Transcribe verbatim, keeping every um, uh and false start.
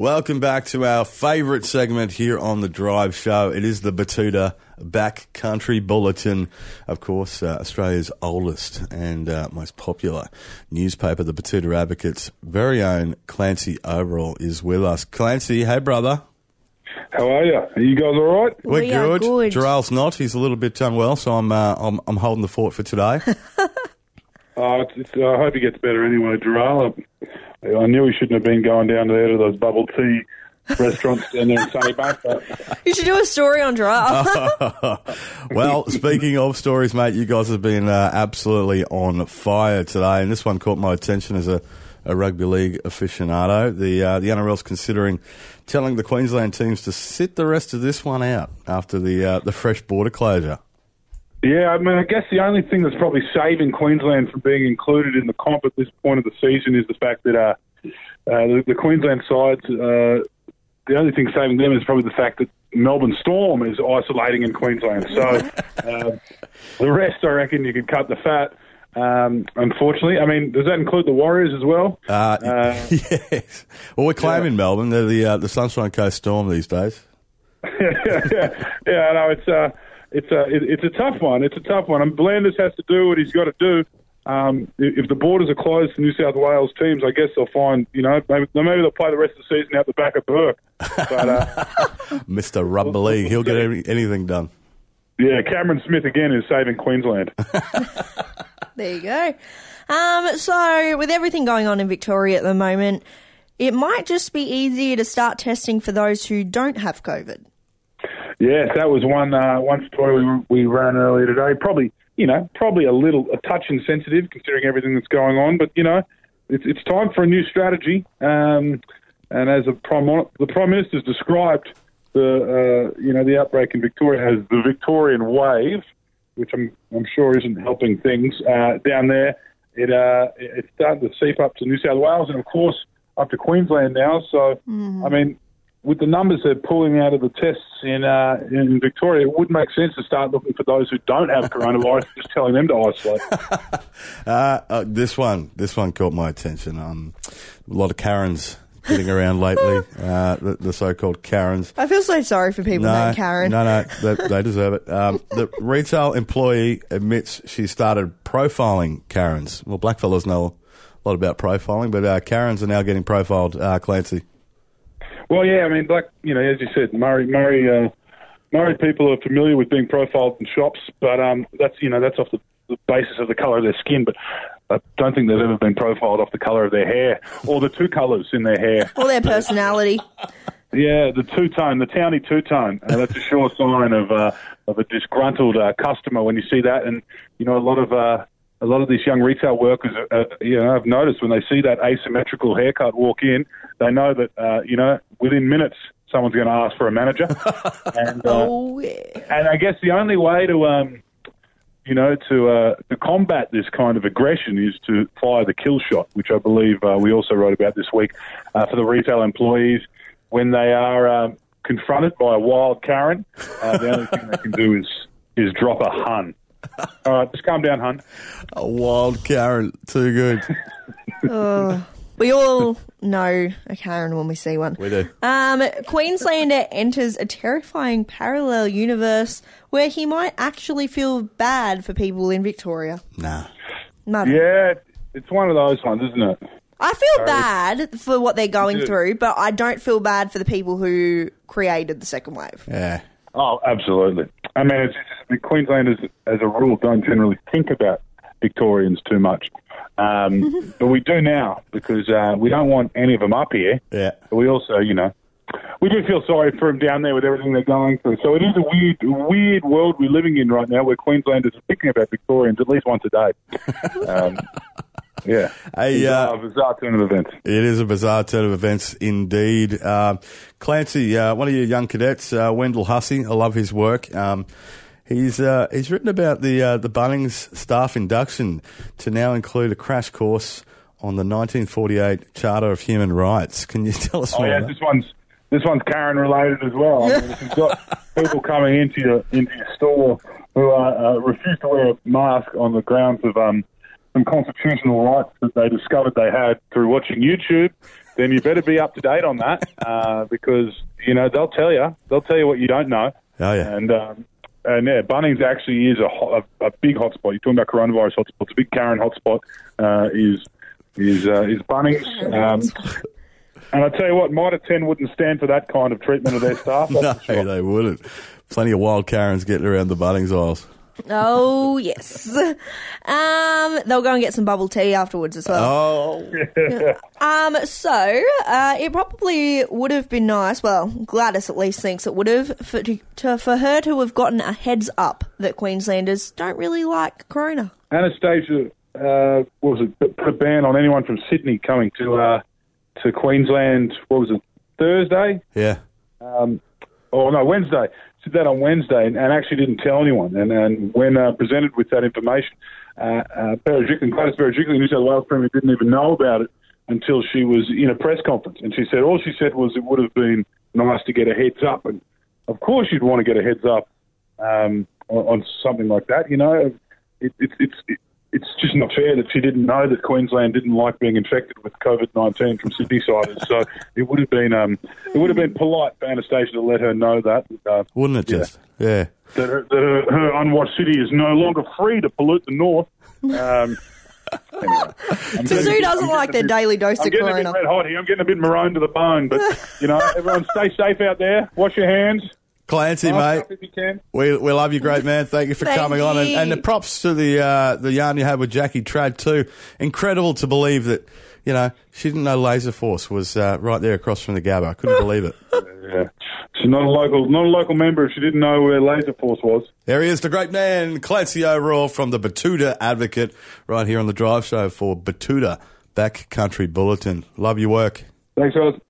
Welcome back to our favourite segment here on The Drive Show. It is the Batuta Backcountry Bulletin. Of course, uh, Australia's oldest and uh, most popular newspaper, the Batuta Advocate's very own Clancy Overall is with us. Clancy, hey brother. How are you? Are you guys all right? We're we good. good. Gerald's not. He's a little bit unwell, so I'm uh, I'm, I'm holding the fort for today. Uh, it's, it's, I hope he gets better anyway, Gerald. I, I knew he shouldn't have been going down there to those bubble tea restaurants down there in Sunnybank. But... You should do a story on giraffe. Well, speaking of stories, mate, you guys have been uh, absolutely on fire today, and this one caught my attention as a, a rugby league aficionado. The uh, the N R L's considering telling the Queensland teams to sit the rest of this one out after the uh, the fresh border closure. Yeah, I mean, I guess the only thing that's probably saving Queensland from being included in the comp at this point of the season is the fact that uh, uh, the, the Queensland sides, uh, the only thing saving them is probably the fact that Melbourne Storm is isolating in Queensland. So uh, the rest, I reckon, you could cut the fat. Um, unfortunately, I mean, does that include the Warriors as well? Uh, uh, yes. Well, we're claiming yeah. Melbourne. They're the uh, the Sunshine Coast Storm these days. yeah, yeah, I know it's. Uh, It's a it, it's a tough one. It's a tough one. And Blandis has to do what he's got to do. Um, if the borders are closed to New South Wales teams, I guess they'll find, you know, maybe, maybe they'll play the rest of the season out the back of Burke. But, uh, Mister Rugby League, he'll get any, anything done. Yeah, Cameron Smith again is saving Queensland. There you go. Um, so with everything going on in Victoria at the moment, it might just be easier to start testing for those who don't have COVID. Yes, that was one uh, one story we, we ran earlier today. Probably, you know, probably a little a touch insensitive considering everything that's going on. But you know, it's it's time for a new strategy. Um, and as a prime, the Prime Minister's described the uh, you know the outbreak in Victoria as the Victorian wave, which I'm I'm sure isn't helping things uh, down there. It uh, it's starting to seep up to New South Wales and of course up to Queensland now. So mm. I mean. With the numbers they're pulling out of the tests in uh, in Victoria, it would make sense to start looking for those who don't have coronavirus, just telling them to isolate. uh, uh, this one, this one caught my attention. Um, a lot of Karens getting around lately, uh, the, the so-called Karens. I feel so sorry for people no, named Karen. No, no, they, they deserve it. Um, the retail employee admits she started profiling Karens. Well, blackfellas know a lot about profiling, but uh, Karens are now getting profiled, uh, Clancy. Well, yeah, I mean, like, you know, as you said, Murray, Murray, uh, Murray people are familiar with being profiled in shops, but um, that's, you know, that's off the, the basis of the colour of their skin, but I don't think they've ever been profiled off the colour of their hair or the two colours in their hair. Or their personality. Yeah, the two-tone, the towny two-tone. Uh, that's a sure sign of uh, of a disgruntled uh, customer when you see that. And, you know, a lot of... Uh, A lot of these young retail workers, uh, you know, have noticed when they see that asymmetrical haircut walk in, they know that, uh, you know, within minutes someone's going to ask for a manager. and, uh, oh, yeah. And I guess the only way to, um, you know, to uh, to combat this kind of aggression is to fire the kill shot, which I believe uh, we also wrote about this week uh, for the retail employees when they are um, confronted by a wild Karen. Uh, the only thing they can do is is drop a hun. All right, just calm down, hun. A wild Karen, too good. Oh, we all know a Karen when we see one. We do. Um, Queenslander enters a terrifying parallel universe where he might actually feel bad for people in Victoria. Nah. Mother. Yeah, it's one of those ones, isn't it? I feel Sorry. bad for what they're going Yeah. through, but I don't feel bad for the people who created the second wave. Yeah. Oh, absolutely. I mean, it's, it's, Queenslanders, as a rule, don't generally think about Victorians too much. Um, but we do now because uh, we don't want any of them up here. Yeah. But we also, you know, we do feel sorry for them down there with everything they're going through. So it is a weird, weird world we're living in right now where Queenslanders are thinking about Victorians at least once a day. Um, yeah. Hey, bizarre, uh, bizarre turn of events. It is a bizarre turn of events indeed. Um, Clancy, uh, one of your young cadets, uh, Wendell Hussey, I love his work. Um, he's uh, he's written about the uh, the Bunnings staff induction to now include a crash course on the nineteen forty-eight Charter of Human Rights. Can you tell us oh, more? Yeah, about this one's this one's Karen related as well. I mean, if you've got people coming into your into your store who uh, uh, refuse to wear a mask on the grounds of um. some constitutional rights that they discovered they had through watching YouTube, then you better be up to date on that uh, because you know they'll tell you they'll tell you what you don't know. Oh yeah, and um, and yeah, Bunnings actually is a, hot, a, a big hotspot. You're talking about coronavirus hotspots. It's a big Karen hotspot. Uh, is is uh, is Bunnings. Um, and I tell you what, Mitre ten wouldn't stand for that kind of treatment of their staff. No, sure. they wouldn't. Plenty of wild Karens getting around the Bunnings aisles. Oh, yes. Um, they'll go and get some bubble tea afterwards as well. Oh. Um, so, uh, it probably would have been nice, well, Gladys at least thinks it would have, for, to, to, for her to have gotten a heads up that Queenslanders don't really like corona. Anastasia, uh, what was it, put a ban on anyone from Sydney coming to uh, to Queensland, what was it, Thursday? Yeah. Um, oh, no, Wednesday. Did that on Wednesday and, and actually didn't tell anyone. And, and when uh, presented with that information, uh, uh, Berejiklian, Gladys Berejiklian, New South Wales Premier, didn't even know about it until she was in a press conference. And she said, all she said was it would have been nice to get a heads up. And of course you'd want to get a heads up um, on, on something like that. You know, it, it, it's it, it's just not fair that she didn't know that Queensland didn't like being infected with COVID nineteen from Sydney-siders. So it would have been um, it would have been polite for Anastasia to let her know that. Uh, Wouldn't it just? Yeah. yeah. That, her, that her, her unwashed city is no longer free to pollute the north. Um, anyway, so Sue doesn't like their bit, daily dose I'm of getting corona. a bit red hot here. I'm getting a bit maroon to the bone. But, you know, everyone stay safe out there. Wash your hands. Clancy, Mask mate, up if you can. we we love you, great man. Thank you for Thank coming on, and, you. and the props to the uh, the yarn you had with Jackie Trad too. Incredible to believe that you know she didn't know Laser Force was uh, right there across from the Gabba. I couldn't believe it. Yeah, she's not a local not a local member if she didn't know where Laser Force was. There he is, the great man Clancy O'Rourke from the Batuta Advocate, right here on the Drive Show for Batuta Backcountry Bulletin. Love your work. Thanks, fellas.